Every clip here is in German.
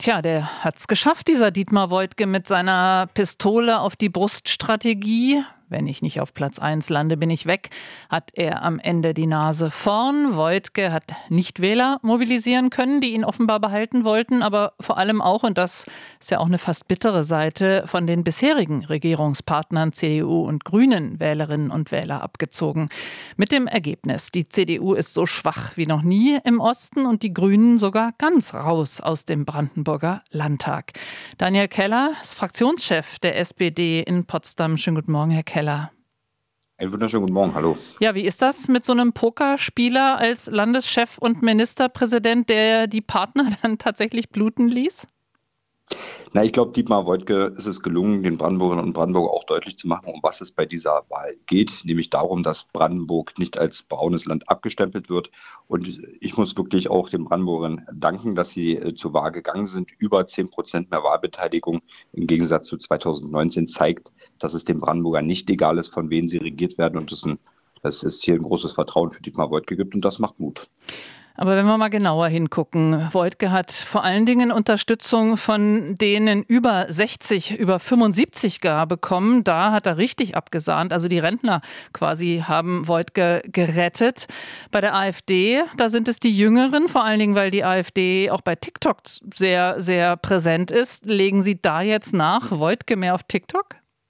Tja, der hat's geschafft, dieser Dietmar Woidke mit seiner Pistole auf die Brust-Strategie. Wenn ich nicht auf Platz 1 lande, bin ich weg, hat er am Ende die Nase vorn. Woidke hat Nichtwähler mobilisieren können, die ihn offenbar behalten wollten, aber vor allem auch, und das ist ja auch eine fast bittere Seite, von den bisherigen Regierungspartnern CDU und Grünen Wählerinnen und Wähler abgezogen. Mit dem Ergebnis, die CDU ist so schwach wie noch nie im Osten und die Grünen sogar ganz raus aus dem Brandenburger Landtag. Daniel Keller ist Fraktionschef der SPD in Potsdam. Schönen guten Morgen, Herr Keller. Einen wunderschönen guten Morgen, hallo. Ja, wie ist das mit so einem Pokerspieler als Landeschef und Ministerpräsident, der die Partner dann tatsächlich bluten ließ? Ich glaube, Dietmar Woidke ist es gelungen, den Brandenburgerinnen und Brandenburger auch deutlich zu machen, um was es bei dieser Wahl geht. Nämlich darum, dass Brandenburg nicht als braunes Land abgestempelt wird. Und ich muss wirklich auch den Brandenburgern danken, dass sie zur Wahl gegangen sind. Über 10% mehr Wahlbeteiligung im Gegensatz zu 2019 zeigt, dass es den Brandenburgern nicht egal ist, von wem sie regiert werden. Und dass es hier ein großes Vertrauen für Dietmar Woidke gibt. Und das macht Mut. Aber wenn wir mal genauer hingucken, Woidke hat vor allen Dingen Unterstützung von denen über 60, über 75 gar bekommen. Da hat er richtig abgesahnt. Also die Rentner quasi haben Woidke gerettet. Bei der AfD, da sind es die Jüngeren, vor allen Dingen, weil die AfD auch bei TikTok sehr, sehr präsent ist. Legen Sie da jetzt nach, Woidke mehr auf TikTok?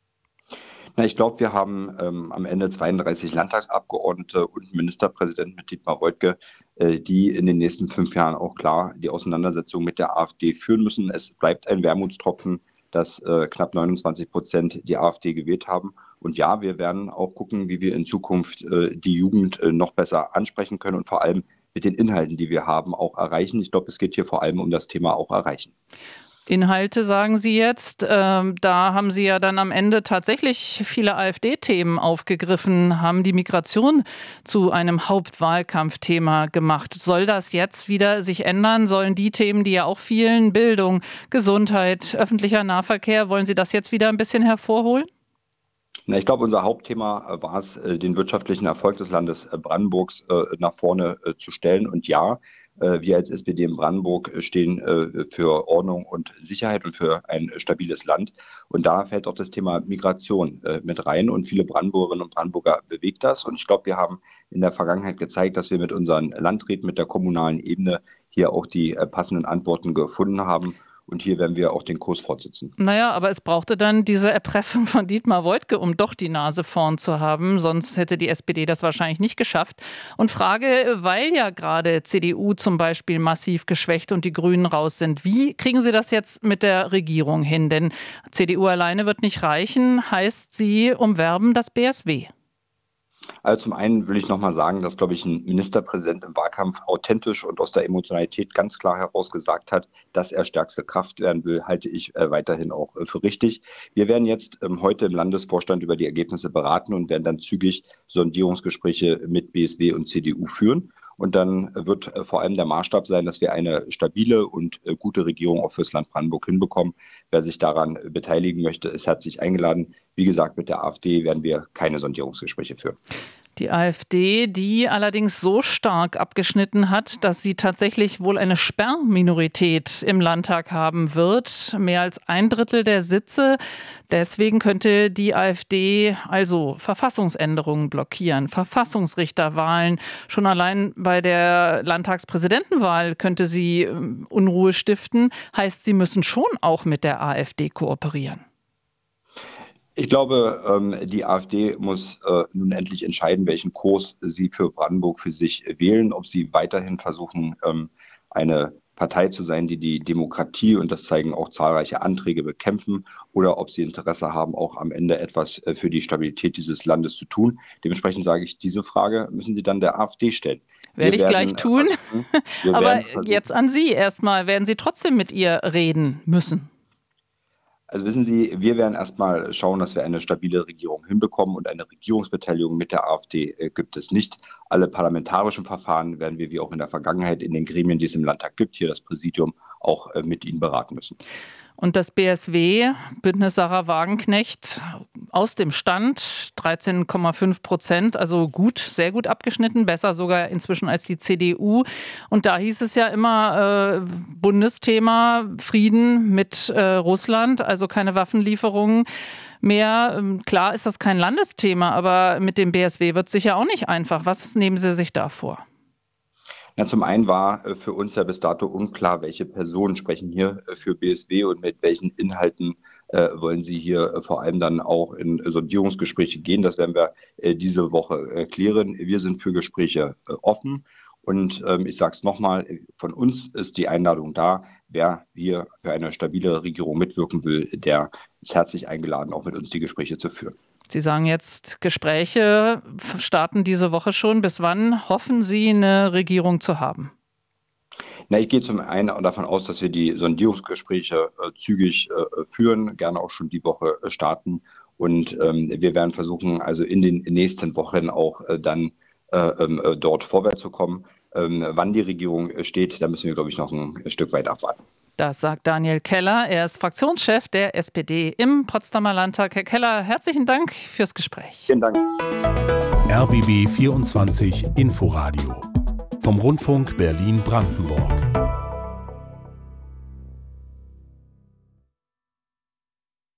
Ich glaube, wir haben am Ende 32 Landtagsabgeordnete und einen Ministerpräsidenten mit Dietmar Woidke, die in den nächsten 5 Jahren auch klar die Auseinandersetzung mit der AfD führen müssen. Es bleibt ein Wermutstropfen, dass knapp 29% die AfD gewählt haben. Und ja, wir werden auch gucken, wie wir in Zukunft die Jugend noch besser ansprechen können und vor allem mit den Inhalten, die wir haben, auch erreichen. Ich glaube, es geht hier vor allem um das Thema auch erreichen. Inhalte, sagen Sie jetzt. Da haben Sie ja dann am Ende tatsächlich viele AfD-Themen aufgegriffen, haben die Migration zu einem Hauptwahlkampfthema gemacht. Soll das jetzt wieder sich ändern? Sollen die Themen, die ja auch vielen, Bildung, Gesundheit, öffentlicher Nahverkehr, wollen Sie das jetzt wieder ein bisschen hervorholen? Ich glaube, unser Hauptthema war es, den wirtschaftlichen Erfolg des Landes Brandenburgs nach vorne zu stellen. Und ja, wir als SPD in Brandenburg stehen für Ordnung und Sicherheit und für ein stabiles Land. Und da fällt auch das Thema Migration mit rein. Und viele Brandenburgerinnen und Brandenburger bewegt das. Und ich glaube, wir haben in der Vergangenheit gezeigt, dass wir mit unseren Landräten, mit der kommunalen Ebene hier auch die passenden Antworten gefunden haben. Und hier werden wir auch den Kurs fortsetzen. Naja, aber es brauchte dann diese Erpressung von Dietmar Woidke, um doch die Nase vorn zu haben. Sonst hätte die SPD das wahrscheinlich nicht geschafft. Und frage, weil ja gerade CDU zum Beispiel massiv geschwächt und die Grünen raus sind, wie kriegen Sie das jetzt mit der Regierung hin? Denn CDU alleine wird nicht reichen, heißt, Sie umwerben das BSW. Also zum einen will ich nochmal sagen, dass, glaube ich, ein Ministerpräsident im Wahlkampf authentisch und aus der Emotionalität ganz klar heraus gesagt hat, dass er stärkste Kraft werden will, halte ich weiterhin auch für richtig. Wir werden jetzt heute im Landesvorstand über die Ergebnisse beraten und werden dann zügig Sondierungsgespräche mit BSW und CDU führen. Und dann wird vor allem der Maßstab sein, dass wir eine stabile und gute Regierung auch fürs Land Brandenburg hinbekommen. Wer sich daran beteiligen möchte, ist herzlich eingeladen. Wie gesagt, mit der AfD werden wir keine Sondierungsgespräche führen. Die AfD, die allerdings so stark abgeschnitten hat, dass sie tatsächlich wohl eine Sperrminorität im Landtag haben wird. Mehr als 1/3 der Sitze. Deswegen könnte die AfD also Verfassungsänderungen blockieren, Verfassungsrichterwahlen. Schon allein bei der Landtagspräsidentenwahl könnte sie Unruhe stiften. Heißt, sie müssen schon auch mit der AfD kooperieren. Ich glaube, die AfD muss nun endlich entscheiden, welchen Kurs sie für Brandenburg für sich wählen, ob sie weiterhin versuchen, eine Partei zu sein, die die Demokratie, und das zeigen auch zahlreiche Anträge, bekämpfen, oder ob sie Interesse haben, auch am Ende etwas für die Stabilität dieses Landes zu tun. Dementsprechend sage ich, diese Frage müssen Sie dann der AfD stellen. Werde ich gleich tun. Aber jetzt an Sie erstmal. Werden Sie trotzdem mit ihr reden müssen? Also wissen Sie, wir werden erstmal schauen, dass wir eine stabile Regierung hinbekommen, und eine Regierungsbeteiligung mit der AfD gibt es nicht. Alle parlamentarischen Verfahren werden wir, wie auch in der Vergangenheit, in den Gremien, die es im Landtag gibt, hier das Präsidium, auch mit Ihnen beraten müssen. Und das BSW, Bündnis Sarah Wagenknecht, aus dem Stand 13,5%, also gut, sehr gut abgeschnitten, besser sogar inzwischen als die CDU. Und da hieß es ja immer Bundesthema Frieden mit Russland, also keine Waffenlieferungen mehr. Klar ist das kein Landesthema, aber mit dem BSW wird es sicher auch nicht einfach. Was nehmen Sie sich da vor? Ja, zum einen war für uns ja bis dato unklar, welche Personen sprechen hier für BSW und mit welchen Inhalten wollen sie hier vor allem dann auch in Sondierungsgespräche gehen. Das werden wir diese Woche klären. Wir sind für Gespräche offen. Und ich sage es nochmal, von uns ist die Einladung da. Wer hier für eine stabile Regierung mitwirken will, der ist herzlich eingeladen, auch mit uns die Gespräche zu führen. Sie sagen jetzt, Gespräche starten diese Woche schon. Bis wann hoffen Sie, eine Regierung zu haben? Na, ich gehe zum einen davon aus, dass wir die Sondierungsgespräche zügig führen, gerne auch schon die Woche starten. Und wir werden versuchen, also in den nächsten Wochen auch dann dort vorwärts zu kommen. Wann die Regierung steht, da müssen wir, glaube ich, noch ein Stück weit abwarten. Das sagt Daniel Keller. Er ist Fraktionschef der SPD im Potsdamer Landtag. Herr Keller, herzlichen Dank fürs Gespräch. Vielen Dank. RBB 24 Inforadio vom Rundfunk Berlin-Brandenburg.